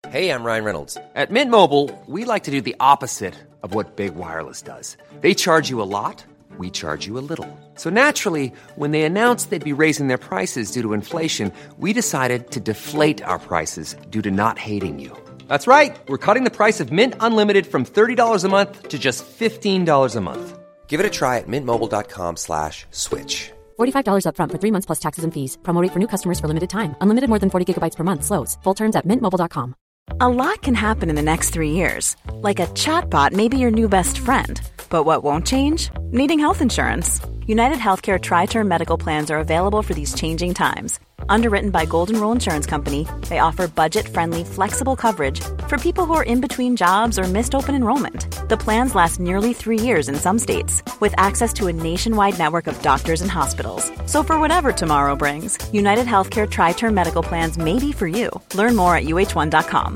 Hey, I'm Ryan Reynolds. At Mint Mobile, we like to do the opposite of what Big Wireless does. They charge you a lot, we charge you a little. So naturally, when they announced they'd be raising their prices due to inflation, we decided to deflate our prices due to not hating you. That's right. We're cutting the price of Mint Unlimited from $30 a month to just $15 a month. Give it a try at mintmobile.com/switch. $45 up front for 3 months plus taxes and fees. Promo rate for new customers for limited time. Unlimited more than 40 gigabytes per month. Slows full terms at mintmobile.com. A lot can happen in the next 3 years. Like a chatbot may be your new best friend. But what won't change? Needing health insurance. United Healthcare Tri-Term Medical Plans are available for these changing times. Underwritten by Golden Rule Insurance Company, they offer budget-friendly, flexible coverage for people who are in between jobs or missed open enrollment. The plans last nearly 3 years in some states, with access to a nationwide network of doctors and hospitals. So for whatever tomorrow brings, United Healthcare Tri-Term Medical Plans may be for you. Learn more at uh1.com.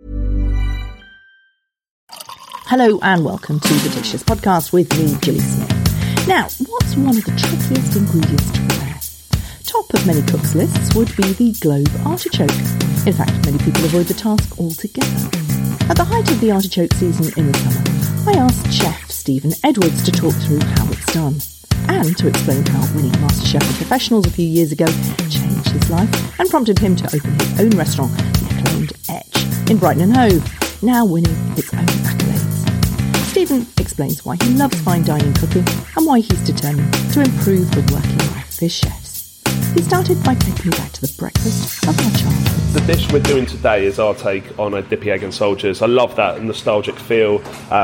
Hello and welcome to the Dishes Podcast with me, Gilly Smith. Now, what's one of the trickiest ingredients to prepare? Top of many cooks' lists would be the Globe artichoke. In fact, many people avoid the task altogether. At the height of the artichoke season in the summer, I asked Chef Stephen Edwards to talk through how it's done, and to explain how winning MasterChef for Professionals a few years ago changed his life and prompted him to open his own restaurant, the acclaimed Etch, in Brighton and Hove, now winning its own accolades. Stephen explains why he loves fine dining cooking and why he's determined to improve the working life of his chefs. He started by taking me back to the breakfast of our childhood. The dish we're doing today is our take on a dippy egg and soldiers. I love that nostalgic feel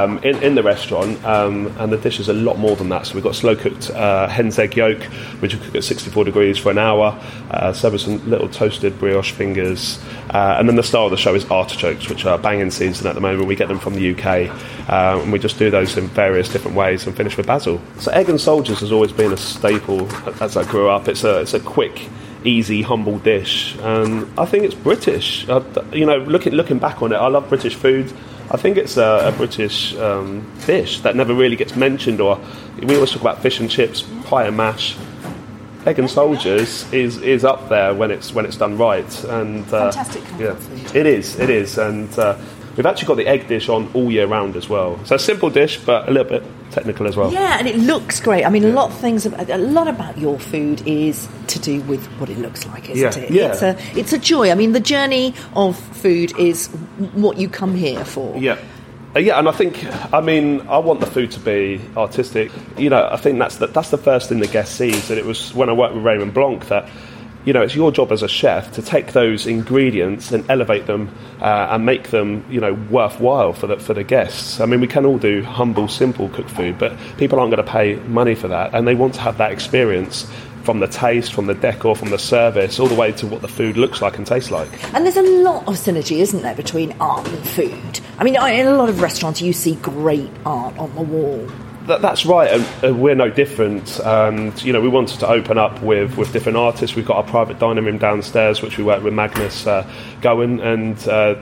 in the restaurant, and the dish is a lot more than that. So we've got slow-cooked hen's egg yolk, which we cook at 64 degrees for an hour, served with some little toasted brioche fingers, and then the star of the show is artichokes, which are banging season at the moment. We get them from the UK, and we just do those in various different ways and finish with basil. So egg and soldiers has always been a staple as I grew up. It's a quick, easy, humble dish, and I think it's British. Looking back on it, I love British food. I think it's a British dish that never really gets mentioned. Or we always talk about fish and chips, pie and mash. Egg and soldiers is up there when it's done right. And fantastic food. It is, and we've actually got the egg dish on all year round as well. So a simple dish, but a little bit technical as well. Yeah, and it looks great. I mean, a lot about your food is to do with what it looks like, isn't it? Yeah. It's a joy. I mean, the journey of food is what you come here for. Yeah. And I think, I want the food to be artistic. I think that's the first thing the guest sees. And it was when I worked with Raymond Blanc that, it's your job as a chef to take those ingredients and elevate them and make them, worthwhile for the guests. I mean, we can all do humble, simple cooked food, but people aren't going to pay money for that, and they want to have that experience from the taste, from the decor, from the service, all the way to what the food looks like and tastes like. And there's a lot of synergy, isn't there, between art and food? I mean, in a lot of restaurants, you see great art on the wall. That's right, and we're no different. And we wanted to open up with different artists. We've got our private dining room downstairs, which we work with Magnus Goen, and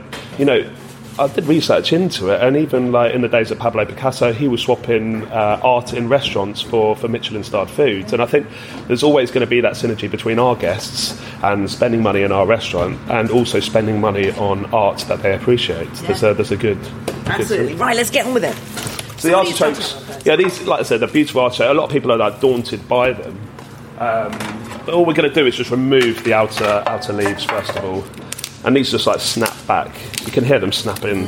I did research into it. And even like in the days of Pablo Picasso, he was swapping art in restaurants for Michelin-starred foods. And I think there's always going to be that synergy between our guests and spending money in our restaurant, and also spending money on art that they appreciate. Yeah. There's a good. Absolutely right. Let's get on with it. So the artichokes, these, like I said, they're beautiful artichokes. A lot of people are like daunted by them, but all we're going to do is just remove the outer leaves first of all, and these just like snap back. You can hear them snapping,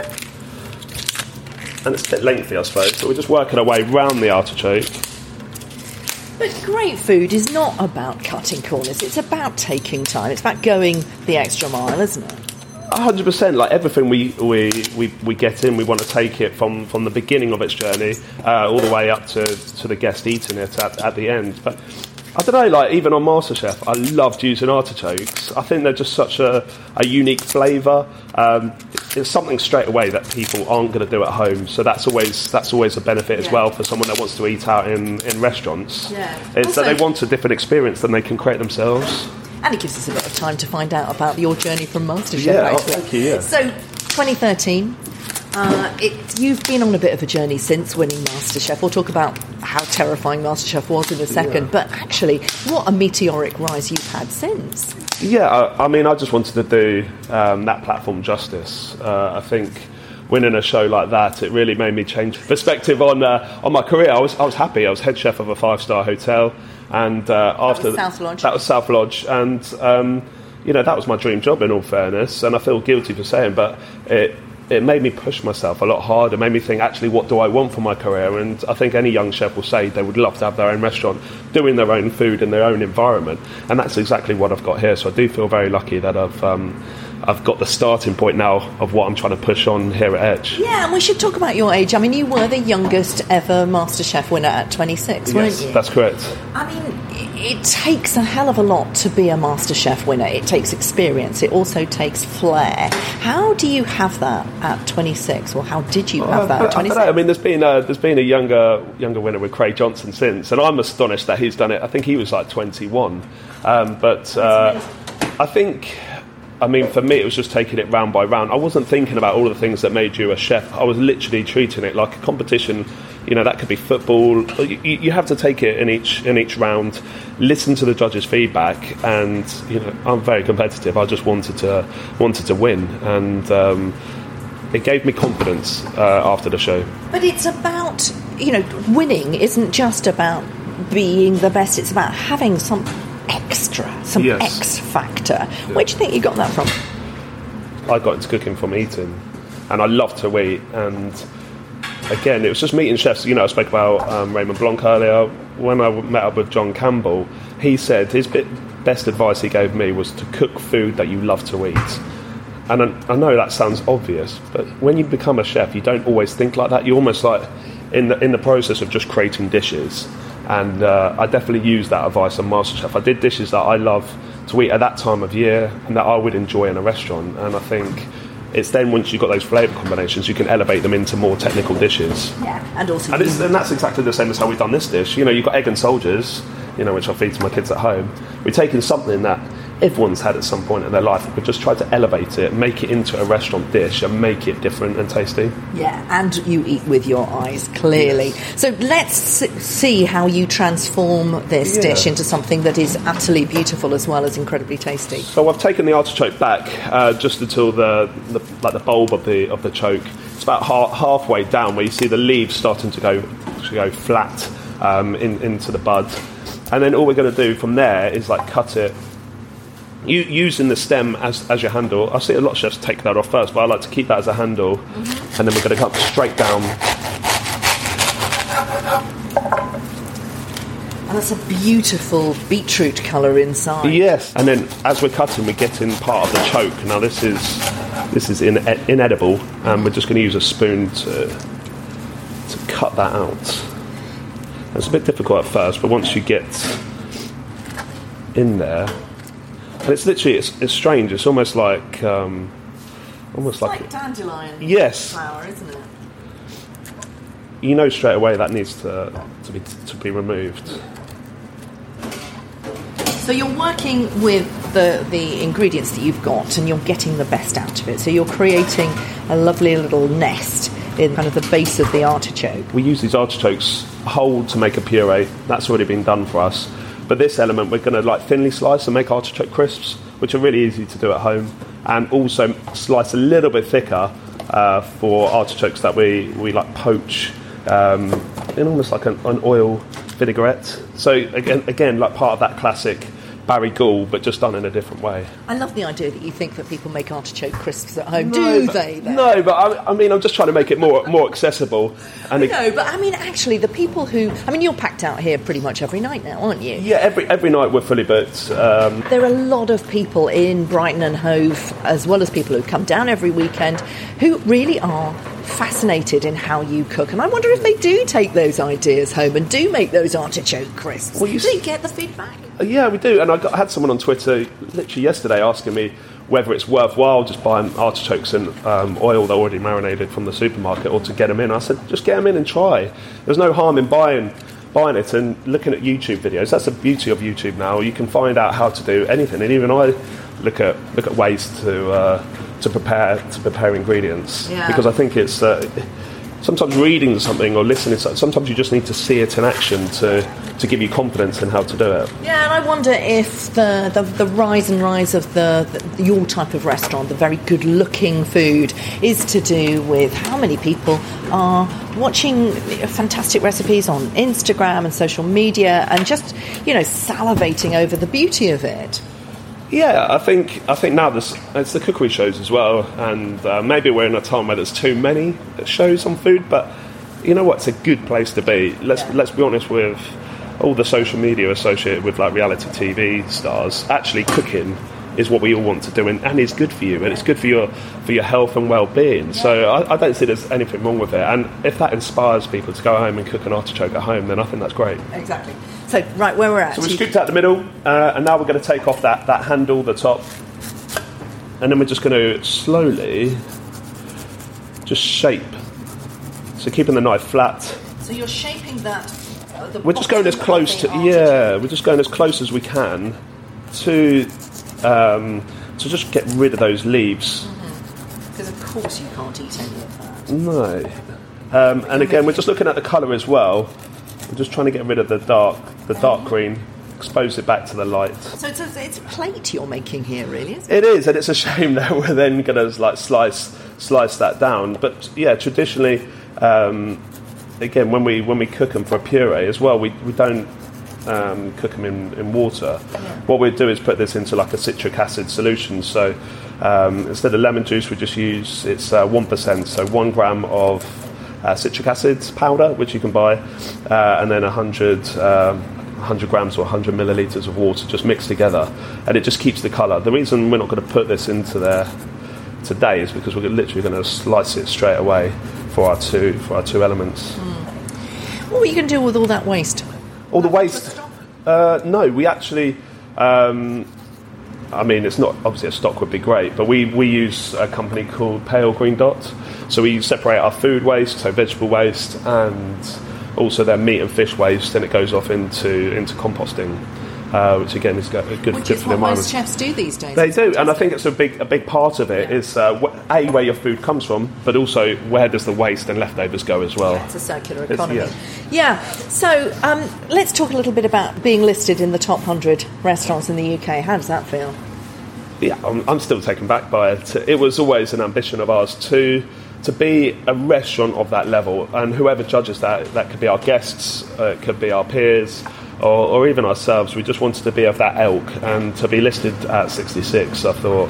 and it's a bit lengthy, I suppose. So we're just working our way round the artichoke. But great food is not about cutting corners. It's about taking time. It's about going the extra mile, isn't it? 100%. Like everything we get in, we want to take it from the beginning of its journey all the way up to the guest eating it at the end. But I don't know, like even on MasterChef, I loved using artichokes. I think they're just such a unique flavour. It's something straight away that people aren't going to do at home. So that's always a benefit as well for someone that wants to eat out in restaurants. Yeah. It's that they want a different experience than they can create themselves. And it gives us a bit of time to find out about your journey from MasterChef. Yeah, thank you, yeah. So, 2013, You've been on a bit of a journey since winning MasterChef. We'll talk about how terrifying MasterChef was in a second, but actually, what a meteoric rise you've had since. Yeah, I mean, I just wanted to do that platform justice. I think winning a show like that, it really made me change perspective on my career. I was happy. I was head chef of a 5-star hotel, and after South Lodge. That was South Lodge, and that was my dream job. In all fairness, and I feel guilty for saying, but it made me push myself a lot harder. It made me think, actually, what do I want for my career? And I think any young chef will say they would love to have their own restaurant, doing their own food in their own environment. And that's exactly what I've got here. So I do feel very lucky that I've got the starting point now of what I'm trying to push on here at Edge. Yeah, and we should talk about your age. I mean, you were the youngest ever MasterChef winner at 26, weren't you? Yes, that's correct. I mean, it takes a hell of a lot to be a MasterChef winner. It takes experience. It also takes flair. How do you have that at 26? Or how did you have that at 26? I mean, there's been a younger winner with Craig Johnson since, and I'm astonished that he's done it. I think he was like 21. I think... I mean, for me, it was just taking it round by round. I wasn't thinking about all of the things that made you a chef. I was literally treating it like a competition. That could be football. You have to take it in each round, listen to the judges' feedback, and I'm very competitive. I just wanted to win, and it gave me confidence after the show. But it's about winning isn't just about being the best. It's about having some extra, X factor. Yeah. Where do you think you got that from? I got into cooking from eating, and I love to eat. And again, it was just meeting chefs. I spoke about Raymond Blanc earlier. When I met up with John Campbell, he said his best advice he gave me was to cook food that you love to eat. And I know that sounds obvious, but when you become a chef, you don't always think like that. You're almost like in the process of just creating dishes. And I definitely use that advice on MasterChef. I did dishes that I love to eat at that time of year and that I would enjoy in a restaurant. And I think it's then once you've got those flavour combinations, you can elevate them into more technical dishes. Yeah, and also... And that's exactly the same as how we've done this dish. You've got egg and soldiers, which I feed to my kids at home. We're taking something that everyone's had at some point in their life, but just try to elevate it, make it into a restaurant dish and make it different and tasty. Yeah, and you eat with your eyes, clearly. Yes. So let's see how you transform this dish into something that is utterly beautiful as well as incredibly tasty. So I've taken the artichoke back just until the bulb of the choke. It's about halfway down where you see the leaves starting to go flat into the bud. And then all we're going to do from there is cut it using the stem as your handle. I see a lot of chefs take that off first, but I like to keep that as a handle. Mm-hmm. And then we're going to cut straight down. And that's a beautiful beetroot colour inside. Yes, and then as we're cutting, we get in part of the choke. Now this is inedible, and we're just going to use a spoon to cut that out. It's a bit difficult at first, but once you get in there, and it's literally it's strange. It's almost like like dandelion flower, isn't it? Straight away that needs to be removed. So you're working with the ingredients that you've got, and you're getting the best out of it. So you're creating a lovely little nest in kind of the base of the artichoke. We use these artichokes whole to make a puree. That's already been done for us. But this element we're going to thinly slice and make artichoke crisps, which are really easy to do at home, and also slice a little bit thicker for artichokes that we poach in almost like an oil vinaigrette. So again, part of that classic Barry Gould, but just done in a different way. I love the idea that you think that people make artichoke crisps at home. Do they? No, but I mean, I'm just trying to make it more accessible. And but I mean, actually, the people who... I mean, you're packed out here pretty much every night now, aren't you? Yeah, every night we're fully booked. There are a lot of people in Brighton and Hove, as well as people who come down every weekend, who really are fascinated in how you cook. And I wonder if they do take those ideas home and do make those artichoke crisps. Well, do you get the feedback? Yeah, we do. And I had someone on Twitter literally yesterday asking me whether it's worthwhile just buying artichokes in oil that are already marinated from the supermarket, or to get them in. I said, just get them in and try. There's no harm in buying it and looking at YouTube videos. That's the beauty of YouTube now. You can find out how to do anything. And even I look at ways to to prepare ingredients, Yeah. because I think it's sometimes reading something or listening to something, sometimes you just need to see it in action to give you confidence in how to do it. Yeah, and I wonder if the rise of your type of restaurant, the very good-looking food, is to do with how many people are watching fantastic recipes on Instagram and social media and just, salivating over the beauty of it. Yeah, I think now it's the cookery shows as well, and maybe we're in a time where there's too many shows on food, but you know what? It's a good place to be. Let's be honest with all the social media associated with like reality TV stars. Actually, cooking is what we all want to do, and it's good for you, and it's good for your health and well-being. Yeah. So I don't see there's anything wrong with it, and if that inspires people to go home and cook an artichoke at home, then I think that's great. Exactly. So, right, where we're at. So we scooped out the middle, and now we're going to take off that handle, the top, and then we're just going to slowly just shape. So keeping the knife flat. So you're shaping that. We're just going as close to we're just going as close as we can to just get rid of those leaves. Because of course you can't eat any of that. No. And again, we're just looking at the colour as well. We're just trying to get rid of the dark green, expose it back to the light. So it's a plate you're making here, really, isn't It it? is, and it's a shame that we're then going to like slice that down. But yeah, traditionally, again, when we cook them for a puree as well, we don't cook them in water. Yeah. What we do is put this into like a citric acid solution. So instead of lemon juice, we just use 1%, so 1 gram of citric acid powder, which you can buy, and then 100 grams or 100 millilitres of water just mixed together, and it just keeps the colour. The reason we're not going to put this into there today is because we're literally going to slice it straight away for our two elements. What are you going to do with all that waste? All the waste? No, we actually. It's not obviously a stock would be great, but we use a company called Pale Green Dot. So we separate our food waste, so vegetable waste, and also their meat and fish waste, and it goes off into composting, which again is good for the environment. Which is what most chefs do these days. They do, and I think it's a big part of it is where your food comes from, but also where does the waste and leftovers go as well. Yeah, it's a circular economy. Yeah. So let's talk a little bit about being listed in the top 100 restaurants in the UK. How does that feel? Yeah, I'm still taken back by it. It was always an ambition of ours to be a restaurant of that level, and whoever judges that could be our guests, it could be our peers, or even ourselves. We just wanted to be of that ilk, and to be listed at 66, I thought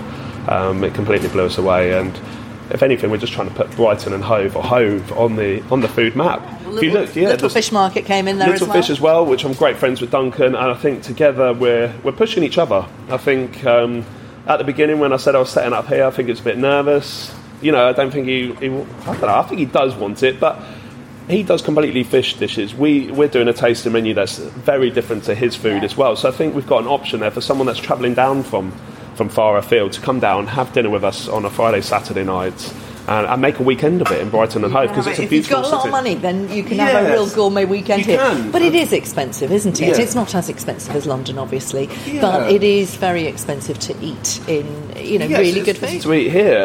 it completely blew us away. And if anything, we're just trying to put Brighton and Hove on the food map. If you look, Little Fish Market came in there Little Fish as well, which I'm great friends with Duncan, and I think together we're pushing each other. I think at the beginning when I said I was setting up here, I think it's a bit nervous. I don't think I don't know. I think he does want it, but he does completely fish dishes. We're doing a tasting menu that's very different to his food as well. So I think we've got an option there for someone that's travelling down from far afield to come down, have dinner with us on a Friday, Saturday night, and make a weekend of it in Brighton and Hove, because it's a beautiful city. If you've got a lot of money, then you can have a real gourmet weekend here. But it is expensive, isn't it? Yeah. It's not as expensive as London, obviously, but it is very expensive to eat in really good food. To eat here,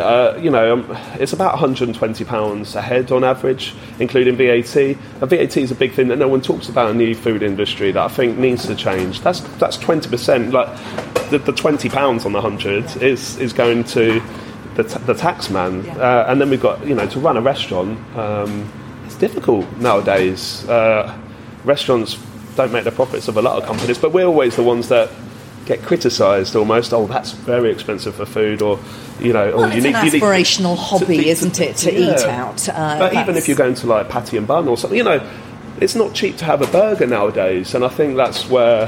it's about £120 a head on average, including VAT. And VAT is a big thing that no one talks about in the food industry that I think needs to change. That's 20%. Like the £20 on the 100 is going to the tax man, and then we've got to run a restaurant. It's difficult nowadays. Restaurants don't make the profits of a lot of companies, but we're always the ones that get criticised almost. Oh, that's very expensive for food, or it's an aspirational hobby, isn't it, to eat out? But even if you're going to like Patty and Bun or something, it's not cheap to have a burger nowadays, and I think that's where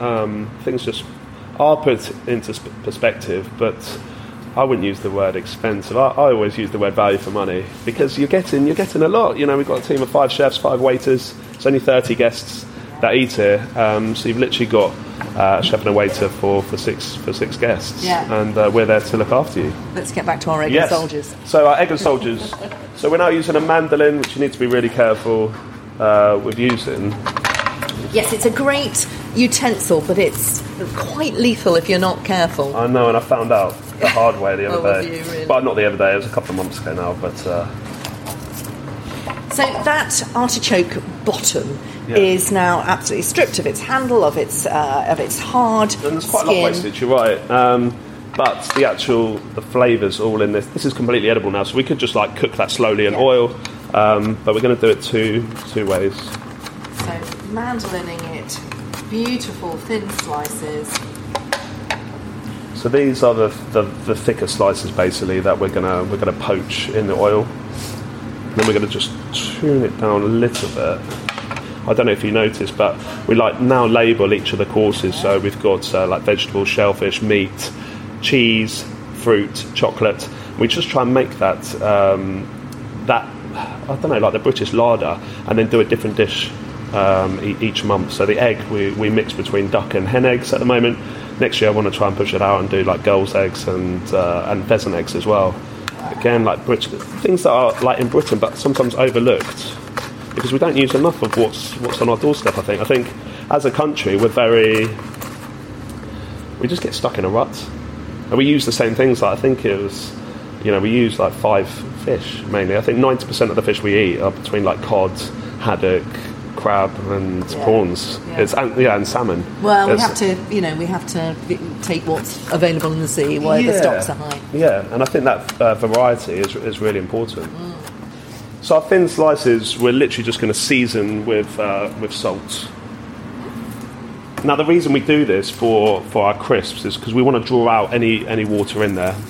things just are put into perspective. But I wouldn't use the word expensive. I always use the word value for money, because you're getting a lot. We've got a team of 5 chefs, 5 waiters. It's only 30 guests that eat here, so you've literally got a chef and a waiter for six guests, and we're there to look after you. Let's get back to our egg and soldiers. So our egg and soldiers. So we're now using a mandolin, which you need to be really careful with using. Yes, it's a great utensil, but it's quite lethal if you're not careful. I know, and I found out. the hard way the other day. You, really? Well, not the other day. It was a couple of months ago now, but. So that artichoke bottom is now absolutely stripped of its handle, of its hard And there's quite skin. a lot wastage. You're right. But the flavours all in this. This is completely edible now, so we could just like cook that slowly in oil. But we're going to do it two ways. So mandolining it, beautiful thin slices. So these are the thicker slices basically that we're gonna poach in the oil. And then we're gonna just tune it down a little bit. I don't know if you noticed, but we like now label each of the courses. So we've got like vegetables, shellfish, meat, cheese, fruit, chocolate. We just try and make that I don't know, like the British larder, and then do a different dish each month. So the egg we mix between duck and hen eggs at the moment. Next year I want to try and push it out and do like gulls eggs and pheasant eggs as well. Again, like things that are like in Britain but sometimes overlooked because we don't use enough of what's on our doorstep. I think as a country we just get stuck in a rut, and we use the same things. Like I think it was, we use like 5 fish mainly. I think 90% of the fish we eat are between like cod, haddock, crab and prawns. Yeah. And salmon. Well, we have to take what's available in the sea where the stocks are high. Yeah, and I think that variety is really important. So our thin slices, we're literally just going to season with salt. Now the reason we do this for our crisps is because we want to draw out any water in there.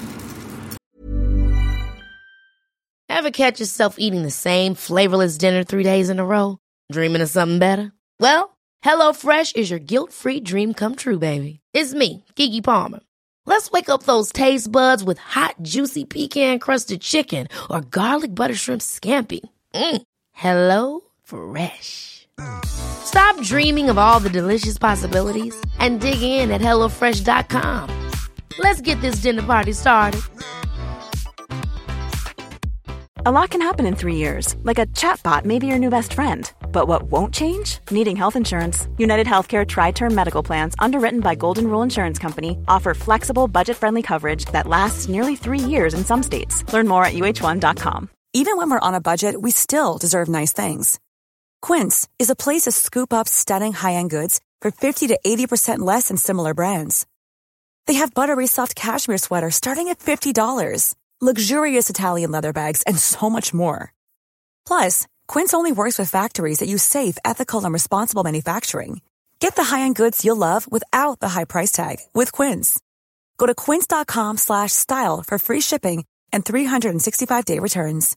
Ever catch yourself eating the same flavorless dinner 3 days in a row? Dreaming of something better? Well, HelloFresh is your guilt-free dream come true, baby. It's me, Keke Palmer. Let's wake up those taste buds with hot, juicy pecan-crusted chicken or garlic butter shrimp scampi. Hello Fresh. Stop dreaming of all the delicious possibilities and dig in at HelloFresh.com. Let's get this dinner party started. A lot can happen in 3 years, like a chatbot may be your new best friend. But what won't change? Needing health insurance. United Healthcare Tri-Term Medical Plans, underwritten by Golden Rule Insurance Company, offer flexible, budget-friendly coverage that lasts nearly 3 years in some states. Learn more at uh1.com. Even when we're on a budget, we still deserve nice things. Quince is a place to scoop up stunning high-end goods for 50 to 80% less than similar brands. They have buttery soft cashmere sweaters starting at $50, luxurious Italian leather bags, and so much more. Plus, Quince only works with factories that use safe, ethical, and responsible manufacturing. Get the high-end goods you'll love without the high price tag with Quince. Go to quince.com/style for free shipping and 365-day returns.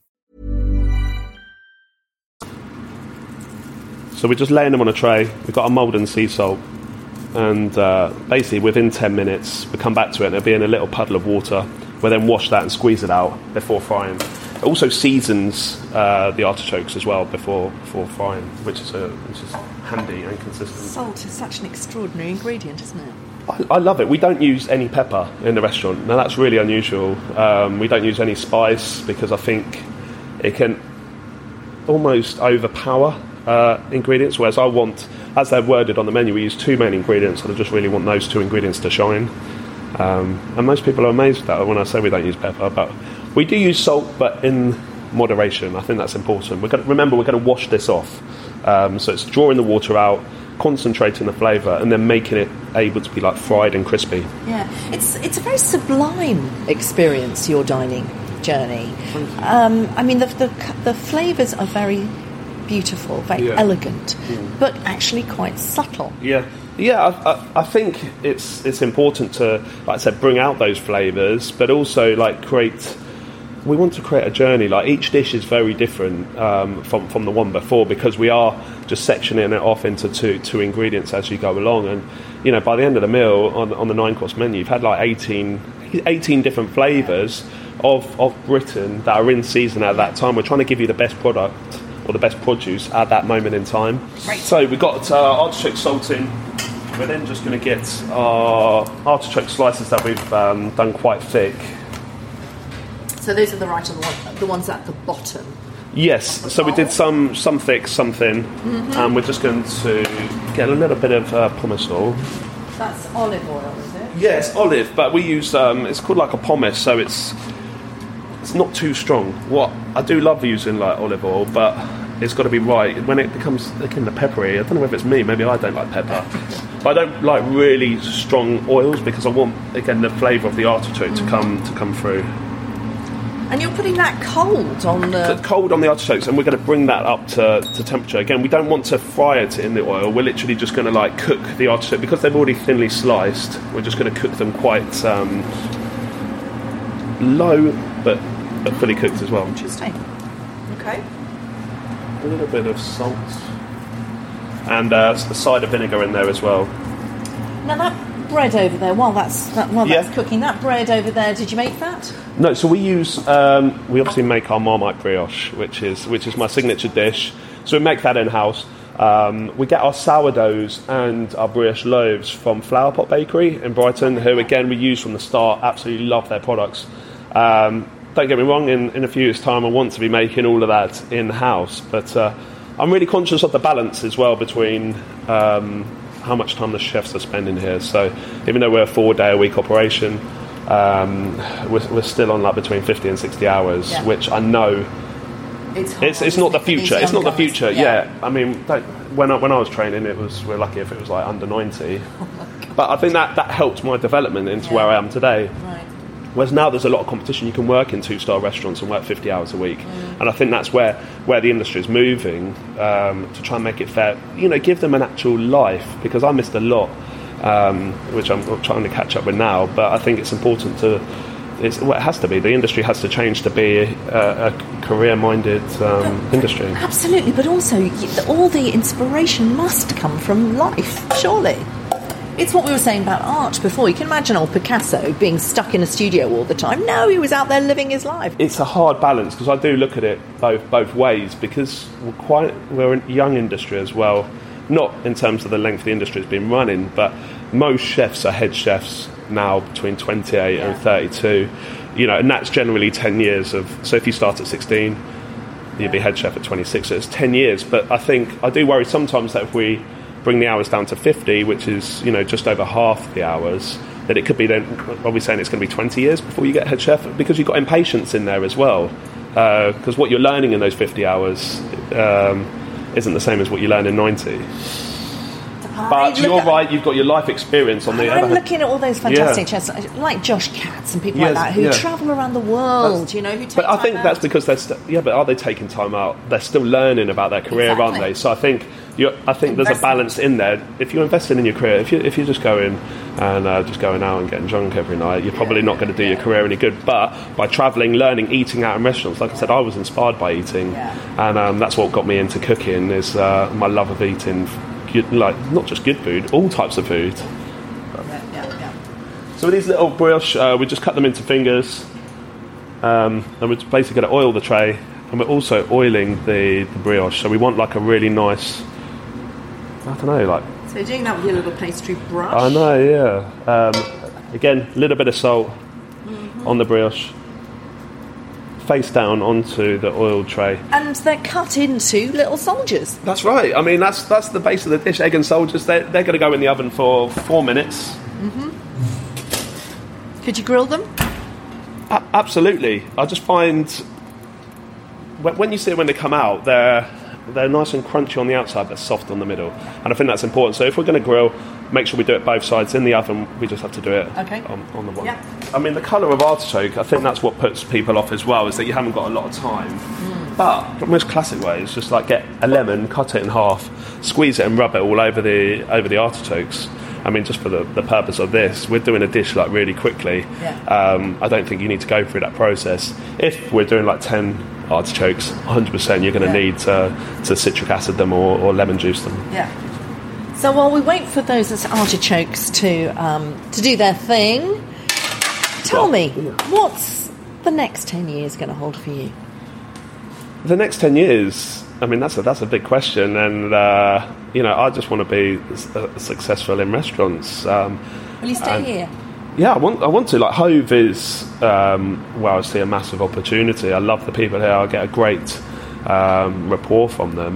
So we're just laying them on a tray. We've got our Maldon sea salt, and basically within 10 minutes we come back to it and it'll be in a little puddle of water. We'll then wash that and squeeze it out before frying. It also seasons the artichokes as well before frying, which is handy and consistent. Salt is such an extraordinary ingredient, isn't it? I love it. We don't use any pepper in the restaurant. Now that's really unusual. We don't use any spice because I think it can almost overpower ingredients, whereas I want, as they're worded on the menu, we use 2 main ingredients, and I just really want those 2 ingredients to shine. And most people are amazed at that when I say we don't use pepper, but we do use salt, but in moderation. I think that's important. We're going to wash this off. So it's drawing the water out, concentrating the flavour, and then making it able to be like fried and crispy. Yeah, it's a very sublime experience, your dining journey. I mean, the flavours are very beautiful, very elegant, but actually quite subtle. Yeah, I think it's important to, like I said, bring out those flavours, but also like we want to create a journey. Like each dish is very different from the one before, because we are just sectioning it off into two ingredients as you go along. And by the end of the meal on the 9-course menu, you've had like 18 different flavours of Britain that are in season at that time. We're trying to give you the best product or the best produce at that moment in time. Right. So we've got artichoke salting. We're then just going to get our artichoke slices that we've done quite thick. So those are the ones at the bottom. Yes. So we did some thick, some thin, and we're just going to get a little bit of pumice oil. That's olive oil, is it? Yeah, it's olive, but we use it's called like a pomace, so it's not too strong. What I do love using like olive oil, but it's got to be right. When it becomes kind of peppery, I don't know whether it's me, maybe I don't like pepper. But I don't like really strong oils because I want, again, the flavour of the artichoke to come through. And you're putting that cold on the... Cold on the artichokes, and we're going to bring that up to temperature. Again, we don't want to fry it in the oil. We're literally just going to like cook the artichoke. Because they've already thinly sliced, we're just going to cook them quite low, but fully cooked as well. Interesting. Okay. A little bit of salt. And a cider vinegar in there as well. Now that bread over there, while that's cooking, that bread over there, did you make that? No, so we use we obviously make our Marmite brioche, which is my signature dish. So we make that in house. We get our sourdoughs and our brioche loaves from Flower Pot Bakery in Brighton, who again we use from the start. Absolutely love their products. Don't get me wrong, in a few years' time I want to be making all of that in house, but I'm really conscious of the balance as well between how much time the chefs are spending here. So even though we're a 4-day-a-week operation, we're still on like between 50 and 60 hours, which I know it's not the future. It's not the future. Yeah. I mean, when I was training, we're lucky if it was like under 90. But I think that helped my development into where I am today. Right. Whereas now there's a lot of competition. You can work in 2-star restaurants and work 50 hours a week. And I think that's where the industry is moving, to try and make it fair. You know, give them an actual life, because I missed a lot, which I'm trying to catch up with now. But I think it's important it has to be. The industry has to change to be a career-minded industry. Absolutely, but also all the inspiration must come from life, surely. It's what we were saying about art before. You can imagine old Picasso being stuck in a studio all the time. No, he was out there living his life. It's a hard balance, because I do look at it both ways, because we're a young industry as well. Not in terms of the length the industry has been running, but most chefs are head chefs now between 28 and 32. You know, and that's generally 10 years of... So if you start at 16, you'd be head chef at 26. So it's 10 years. But I do worry sometimes that if we bring the hours down to 50, which is, you know, just over half the hours, that it could be then, are we saying it's going to be 20 years before you get head chef? Because you've got impatience in there as well. Because what you're learning in those 50 hours isn't the same as what you learn in 90. But you're right, you've got your life experience on the other hand. I'm looking at all those fantastic chefs, like Josh Katz and people like that, who travel around the world, who take But I think that's because they're but are they taking time out? They're still learning about their career, aren't they? So I think there's a balance in there. If you're investing in your career, if you're just going and just going out and getting drunk every night, you're probably not going to do your career any good. But by travelling, learning, eating out in restaurants, like I said, I was inspired by eating, and that's what got me into cooking, is my love of eating. Like not just good food, all types of food. So with these little brioche, we just cut them into fingers, and we're basically going to oil the tray, and we're also oiling the brioche. So we want like a really nice, I don't know, like. So you're doing that with your little pastry brush. I know, yeah. Again, a little bit of salt on the brioche. Face down onto the oil tray, and they're cut into little soldiers. That's right. I mean, that's the base of the dish. Egg and soldiers. They're going to go in the oven for 4 minutes. Could you grill them? Absolutely. I just find when you see it when they come out, they're nice and crunchy on the outside, but soft on the middle, and I think that's important. So if we're going to grill, make sure we do it both sides. In the oven, we just have to do it on the one. Yeah. I mean, the colour of artichoke, I think that's what puts people off as well, is that you haven't got a lot of time. But the most classic way is just like get a lemon, cut it in half, squeeze it and rub it all over the artichokes. I mean, just for the purpose of this, we're doing a dish like really quickly. I don't think you need to go through that process. If we're doing like 10 artichokes, 100% you're going to need to citric acid them or lemon juice them. Yeah. So while we wait for those artichokes to do their thing, tell me, what's the next 10 years going to hold for you? The next 10 years, I mean, that's a big question, and I just want to be successful in restaurants. Will you stay here? Yeah, I want to. Like Hove is where I see a massive opportunity. I love the people here. I get a great rapport from them.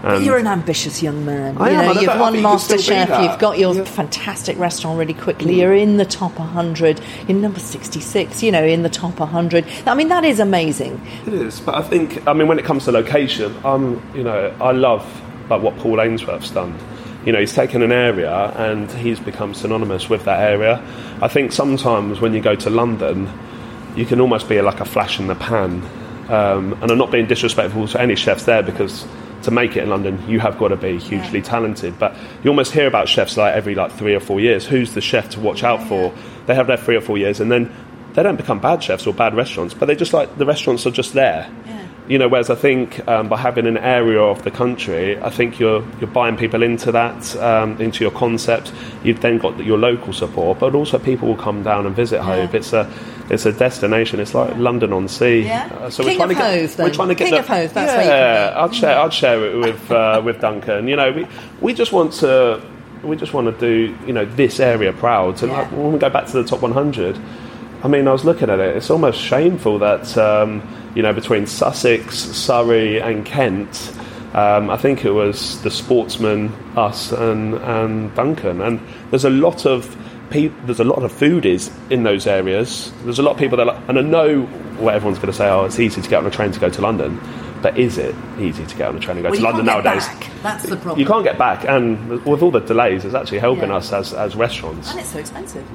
And you're an ambitious young man. I am. You've won MasterChef. that. You've got your fantastic restaurant really quickly. You're in the top 100. You're number 66. In the top 100. I mean, that is amazing. It is, but I think, when it comes to location, I love what Paul Ainsworth's done. He's taken an area and he's become synonymous with that area. I think sometimes when you go to London, you can almost be like a flash in the pan. And I'm not being disrespectful to any chefs there, because to make it in London, you have got to be hugely talented. But you almost hear about chefs every 3 or 4 years. Who's the chef to watch out for? They have their 3 or 4 years, and then they don't become bad chefs or bad restaurants, but they just the restaurants are just there. Whereas I think by having an area of the country, I think you're buying people into that, into your concept. You've then got your local support, but also people will come down and visit Hove. It's a destination. It's like London on Sea. Yeah. So King of Hove. That's where you can be. I'd share it with Duncan. We just want to do this area proud. And when we go back to the top 100, I was looking at it. It's almost shameful that between Sussex, Surrey, and Kent, I think it was the Sportsman, us, and Duncan. And there's a lot of foodies in those areas. There's a lot of people that and I know what everyone's going to say, it's easy to get on a train to go to London, but is it easy to get on a train and go to London nowadays? That's the problem. You can't get back, and with all the delays, it's actually helping us as restaurants. And it's so expensive.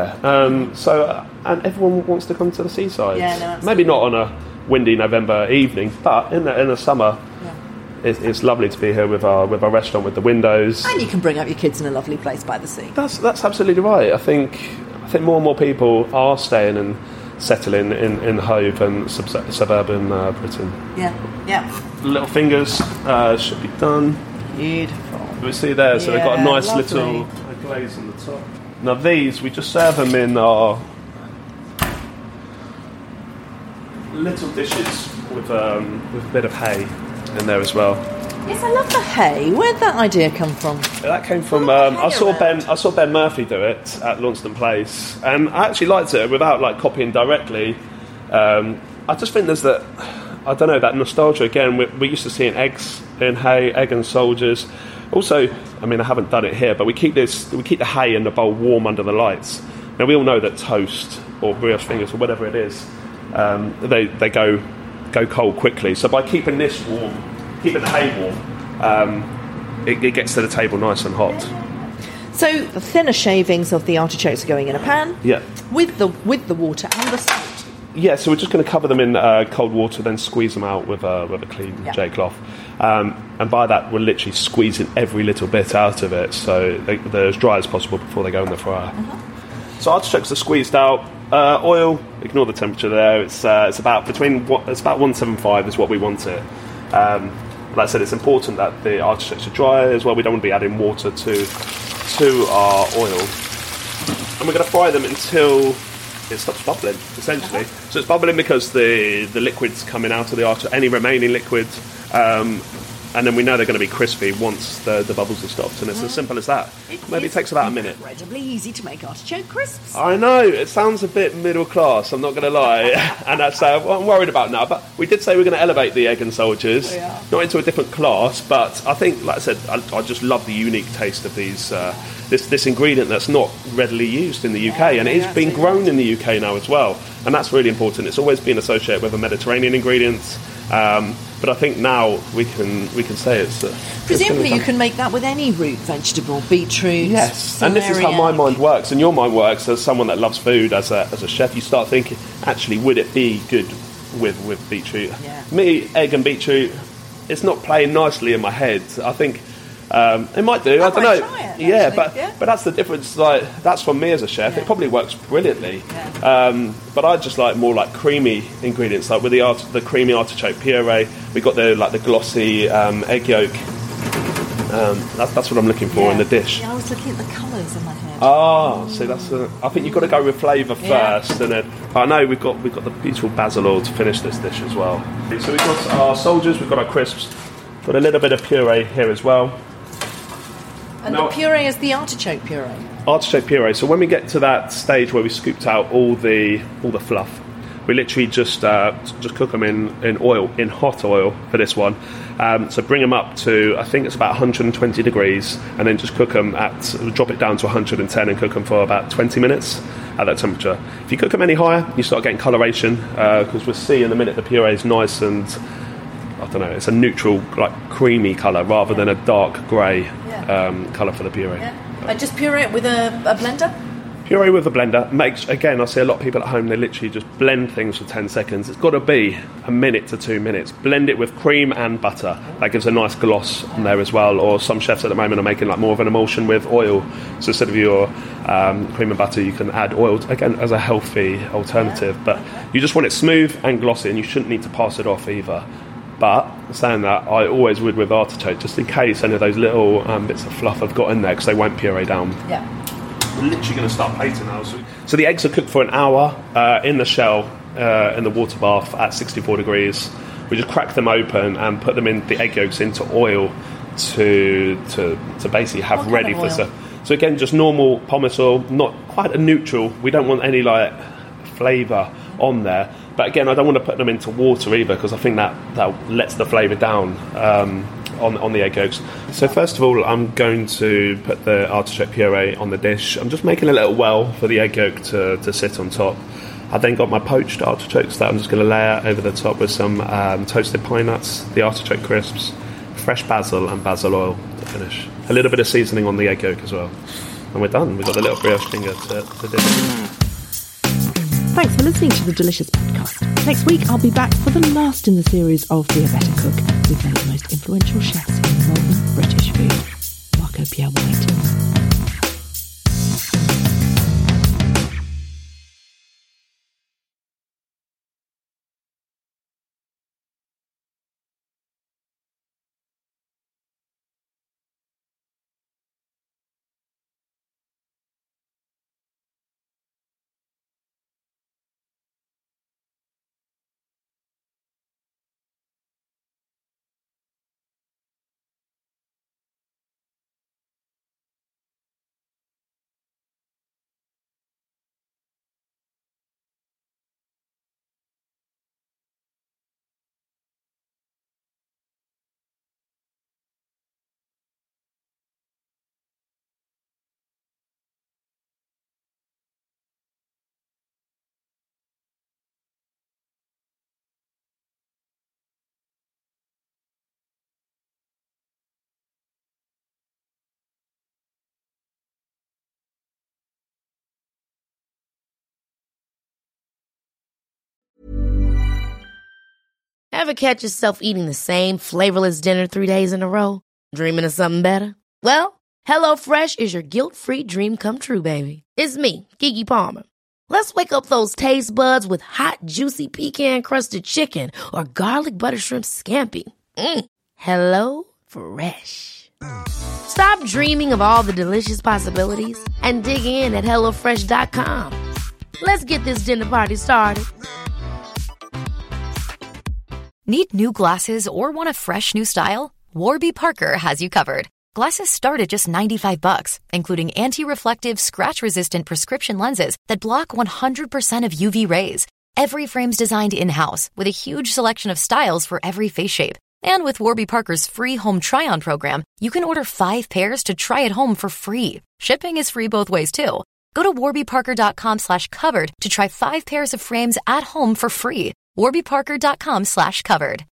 And everyone wants to come to the seaside. Maybe not on a windy November evening, but in the summer, it's lovely to be here with our restaurant with the windows. And you can bring up your kids in a lovely place by the sea. That's absolutely right. I think more and more people are staying and settling in Hove and suburban Britain. Yeah. Little fingers should be done. Beautiful. We see there, so they've got a nice lovely little glaze on the top. Now these, we just serve them in our little dishes with a bit of hay in there as well. Yes, I love the hay. Where'd that idea come from? That came from I saw Ben Murphy do it at Launceston Place, and I actually liked it without copying directly. I just think there's that nostalgia again. We're used to seeing eggs in hay, egg and soldiers. Also, I haven't done it here, but we keep the hay in the bowl warm under the lights. Now we all know that toast or brioche fingers or whatever it is, they go cold quickly. So by keeping this warm, keeping the hay warm, it gets to the table nice and hot. So the thinner shavings of the artichokes are going in a pan. Yeah. With the water and the salt. Yeah, so we're just going to cover them in cold water, then squeeze them out with a clean J cloth. And by that, we're literally squeezing every little bit out of it, so they're as dry as possible before they go in the fryer. So artichokes are squeezed out. Oil, ignore the temperature there. It's about 175 is what we want it. Like I said, it's important that the artichokes are dry as well. We don't want to be adding water to our oil, and we're going to fry them until it stops bubbling, essentially. So it's bubbling because the liquid's coming out of the artichoke, any remaining liquids, and then we know they're going to be crispy once the bubbles have stopped, and it's as simple as that. Maybe it takes about a minute. Incredibly easy to make artichoke crisps. I know, it sounds a bit middle class, I'm not going to lie, and that's what I'm worried about now. But we did say we're going to elevate the egg and soldiers, not into a different class, but I think, like I said, I just love the unique taste of these. This ingredient that's not readily used in the UK, and it is being grown in the UK now as well, and that's really important. It's always been associated with a Mediterranean ingredient, but I think now we can say it's presumably you can make that with any root vegetable, beetroot. Yes, and this is how my mind works, and your mind works as someone that loves food. As a chef, you start thinking, actually, would it be good with beetroot? Me, egg and beetroot, it's not playing nicely in my head. I think it might do. I don't know. But that's the difference. That's for me as a chef. It probably works brilliantly. But I just like more creamy ingredients, like with the creamy artichoke puree. We got the glossy egg yolk. That's what I'm looking for in the dish. Yeah, I was looking at the colours in my head. See, I think you've got to go with flavour first, and then I know we've got the beautiful basil oil to finish this dish as well. So we've got our soldiers, we've got our crisps, got a little bit of puree here as well. And the puree is the artichoke puree? Artichoke puree. So when we get to that stage where we scooped out all the fluff, We literally just cook them in oil, in hot oil for this one. So bring them up to, I think it's about 120 degrees, and then just cook them drop it down to 110 and cook them for about 20 minutes at that temperature. If you cook them any higher, you start getting coloration, because we'll see in a minute the puree is nice and, I don't know, it's a neutral, like creamy colour rather than a dark grey colour for the puree. Yeah. Just puree it with a blender? Puree with a blender makes, again, I see a lot of people at home, they literally just blend things for 10 seconds. It's got to be a minute to 2 minutes. Blend it with cream and butter. That gives a nice gloss on there as well. Or some chefs at the moment are making like more of an emulsion with oil. So instead of your cream and butter, you can add oil, again, as a healthy alternative. But you just want it smooth and glossy, and you shouldn't need to pass it off either. But saying that, I always would with artichoke, just in case any of those little bits of fluff have got in there, because they won't puree down. Yeah. We're literally going to start plating now. So the eggs are cooked for an hour in the shell, in the water bath at 64 degrees. We just crack them open and put them in the egg yolks into oil to basically have what ready kind of for oil? So again, just normal pomace oil, not quite a neutral. We don't want any like flavour on there. But again, I don't want to put them into water either, because I think that lets the flavour down on the egg yolks. So first of all, I'm going to put the artichoke puree on the dish. I'm just making a little well for the egg yolk to sit on top. I then got my poached artichokes that I'm just going to layer over the top with some toasted pine nuts, the artichoke crisps, fresh basil and basil oil to finish. A little bit of seasoning on the egg yolk as well. And we're done. We've got the little brioche finger to dish. Thanks for listening to The Delicious Podcast. Next week, I'll be back for the last in the series of Be a Better Cook with one of the most influential chefs in modern British food, Marco Pierre White. Ever catch yourself eating the same flavorless dinner 3 days in a row? Dreaming of something better? Well, HelloFresh is your guilt-free dream come true, baby. It's me, Keke Palmer. Let's wake up those taste buds with hot, juicy pecan-crusted chicken or garlic butter shrimp scampi. Hello Fresh. Stop dreaming of all the delicious possibilities and dig in at HelloFresh.com. Let's get this dinner party started. Need new glasses or want a fresh new style? Warby Parker has you covered. Glasses start at just $95, including anti-reflective, scratch-resistant prescription lenses that block 100% of UV rays. Every frame's designed in-house with a huge selection of styles for every face shape. And with Warby Parker's free home try-on program, you can order 5 pairs to try at home for free. Shipping is free both ways, too. Go to warbyparker.com/covered to try 5 pairs of frames at home for free. warbyparker.com/covered.